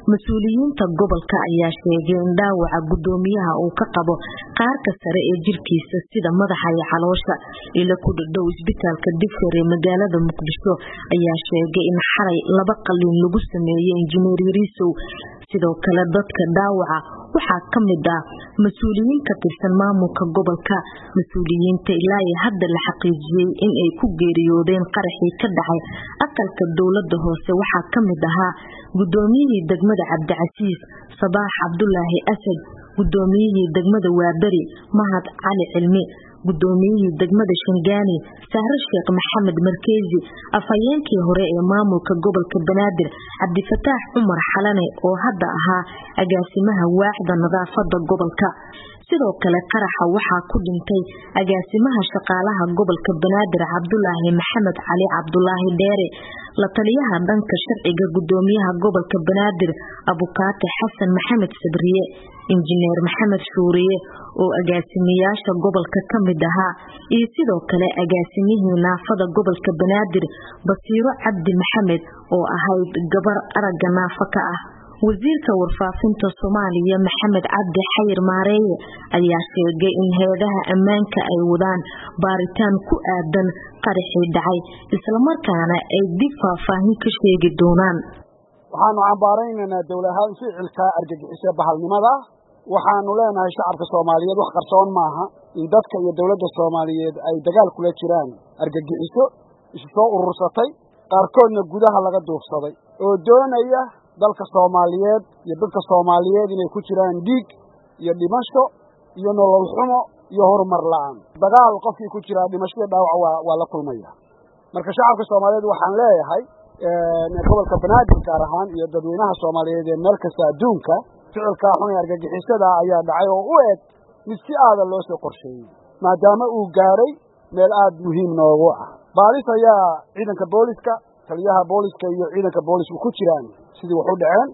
mas'uuliyiinta gobolka ayaa sheegay in dhaawaca gudoomiyaha uu ka qabo qaarka sare ee jirkiisa sida madaxa iyo caloosha ila ku dhow isbitaalka Digfeer ee magaalada Muqdisho ayaa sheegay in xalay 2 qalliin lagu sameeyay injineer Yariisow sidoo kale dadka dhaawaca waxa kamid ah mas'uuliyiin ka tirsan maamulka gobolka mas'uuliyiinta ilaa hadda la xaqiijiyay in ay ku geeriyoodeen qaraxii ka dhacay aqalka dawladda hoose waxa kamid ahaa gudoomiyihii degmada Cabdicasiis Sabaax Cabdullaahi Asad gudoomiyihii degmada Waabari Mahad Cali Cilmi gudoomiyihii degmada Shangaani Sahar Sheekh Maxamed Markeezi afayeenkii hore ee maamulka gobolka Banaadir Cabdifataax Umar Xalane oo hadda ahaa agaasimaha waaxda nadaafada gobolka sidoo kale qaraxa waxa ku dhintay agaasimaha shaqaalaha gobolka Banaadir Cabdullaahi Maxamed Cali Cabdullaahi Dheere la taliyaha dhanka sharciga gudoomiyaha gobolka Banaadir Abukaate Xasan Maxamed Sabriye injineer Maxamed Shuuriye oo agaasimayaasha gobolka kamid ahaa iyo sidoo kale agaasimihii naafada gobolka Banaadir Basiiro Cabdi Maxamed oo ahayd gabar aragga naafaka ah wasiirka warfaafinta Soomaaliya Maxamed Cabdi Xayir Maareeye ayaa sheegay in hay'adaha ammaanka ay wadaan baaritaan ku aadan qaraxii dhacay isla markaana ay dib faahfaahin ka sheegi doonaan waxaanu cambaaraynaynaa dawladaha ficilka argagixisada bahalnimada waxaanu leenahay shacabka Soomaaliyeed wax qarsoon maaha in dadka iyo dawladda Soomaaliyeed ay dagaal kula jiraan argagixiso isu soo urursatay qaarkoodna gudaha laga duufsaday oo doonaya dalka Soomaaliyeed iyo dadka Soomaaliyeed inay ku jiraan dhiig iyo dhimasho iyo nolol xumo iyo horumar la'aan dagaal qofkii ku jira dhimasho dhaawac waa la kulmaya marka shacabka Soomaaliyeed waxaan leeyahay gobolka Banaadir gaar ahaan iyo dadweynaha Soomaaliyeed ee meel kasta adduunka ficilka xun argagixisada ayaa dhacay oo u eeg mid si aad loo soo qorsheeyay maadaama uu gaaray meel aad muhiim noogu ah baaris ayaa ciidanka booliska taliyaha booliska iyo ciidanka boolisku ku jiraan sidii wax u dhaceen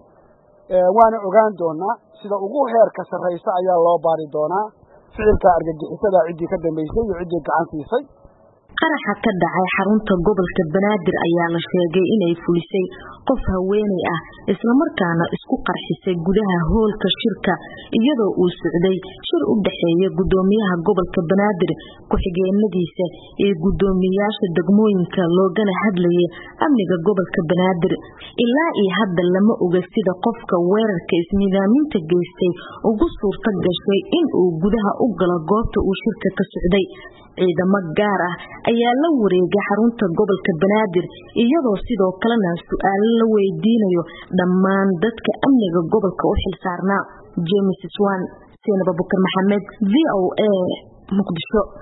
waana ogaan doonaa sida ugu heerka sareysa ayaa loo baari doonaa ficilka argagixisada cidii ka dambeysay iyo cidii gacan siisay qaraxa ka dhacay xarunta gobolka Banaadir ayaa la sheegay inay fulisay qof haweeney ah isla markaana isku qarxisay gudaha hoolka shirka iyadoo uu socday shir u dhaxeeya gudoomiyaha gobolka Banaadir ku xigeenadiisa ee gudoomiyaasha degmooyinka loogana hadlayay amniga gobolka Banaadir ilaa hadda lama oga sida qofka weerarka isnidaaminta geystay ugu suurta gashay in uu gudaha u galo goobta uu shirka ka socday ciidamo gaar ah ayaa la wareegay xarunta gobolka Banaadir iyadoo sidoo kalena su'aalo la weydiinayo dhammaan dadka amniga gobolka u xilsaarnaa James Swan Seenaba Bukar Maxamed VOA Muqdisho